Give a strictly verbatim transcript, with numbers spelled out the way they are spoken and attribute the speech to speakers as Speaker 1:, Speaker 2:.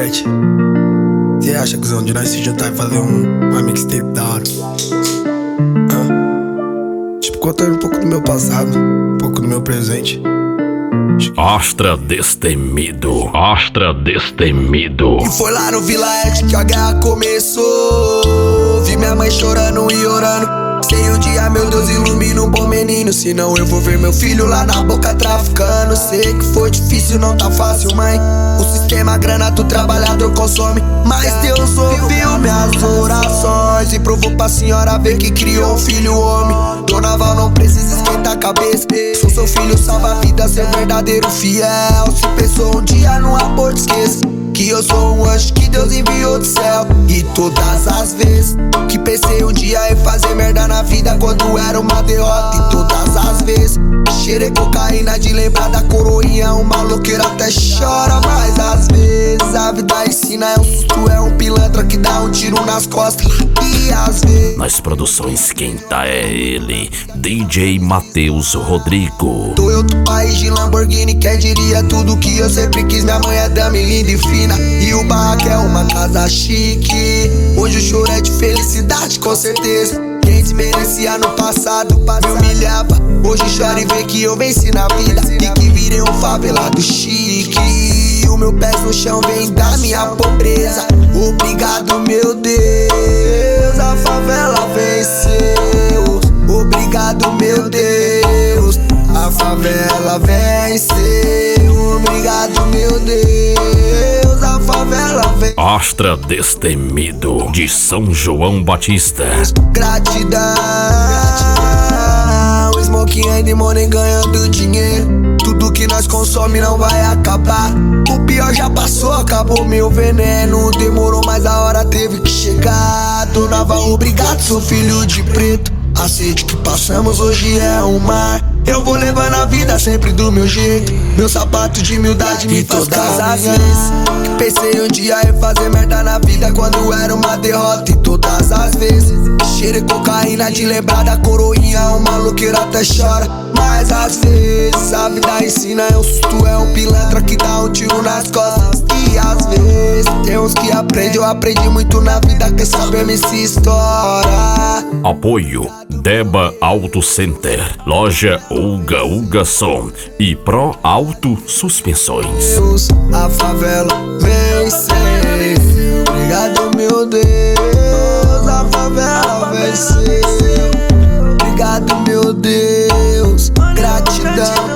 Speaker 1: Brett, você acha, cuzão, de nós se juntar e fazer um, uma mixtape da hora? Hã? Tipo, contando um pouco do meu passado, um pouco do meu presente.
Speaker 2: Astra Destemido, Astra Destemido.
Speaker 3: E foi lá no Vila X que a guerra começou. Vi minha mãe chorando e orando. Sei um dia, meu Deus, ilumina um bom menino. Senão eu vou ver meu filho lá na boca traficando. Sei que foi difícil, não tá fácil, mãe. O sistema, a grana do trabalhador consome. Mas Deus ouviu minhas orações e provou pra senhora ver que criou um filho homem. Dona Val, não precisa esquentar a cabeça. Sou seu filho, salva a vida, seu verdadeiro fiel. Se pensou um dia no aborto, esqueça que eu sou um anjo que Deus enviou do céu. E todas as vezes que pensei um dia em fazer merda na vida, quando era uma derrota. E todas as vezes cheirei cocaína de lembrar da coroinha. Um maloqueiro até chora, mas às vezes a vida ensina. É um susto, é um pilantra que dá um tiro nas costas. E às vezes
Speaker 2: nas produções quem tá é ele, D J Matheus Rodrigo.
Speaker 3: tô em outro país de Lamborghini, quem diria tudo que eu sempre quis. Minha mãe é dama e linda e fina, e o barraco é uma casa chique. Hoje o choro é de felicidade, com certeza. Quem desmerecia no passado, me humilhava. Hoje chora e vê que eu venci na vida e que virei um favelado chique. O meu pé no chão vem da minha pobreza. Obrigado, meu Deus, a favela venceu. Obrigado, meu Deus, a favela venceu. Obrigado, meu Deus, a favela venceu.
Speaker 2: Astra Destemido, de São João Batista.
Speaker 3: Gratidão, Smoking and Money ganhando dinheiro. Tudo que nós consome não vai acabar. O pior já passou, acabou meu veneno. Demorou, mas a hora teve que chegar. Dona Val, obrigado, sou filho de preto. A sede que passamos hoje é um mar. Eu vou levando a vida sempre do meu jeito. Meu sapato de humildade me faz todas as vezes que pensei um dia em fazer merda na vida, quando era uma derrota. E todas as vezes cheirei cocaína de lembrar da coroinha. Um maloqueiro até chora, mas às vezes a vida ensina. É um susto, é um pilantra que dá um tiro nas costas. E às vezes tem uns que aprendem. Eu aprendi muito na vida, quer saber me se estoura.
Speaker 2: Apoio Deba Auto Center, Loja Uga Uga Som e Pro Auto Suspensões.
Speaker 3: A favela venceu. Obrigado, meu Deus, a favela venceu. Obrigado, meu Deus, gratidão.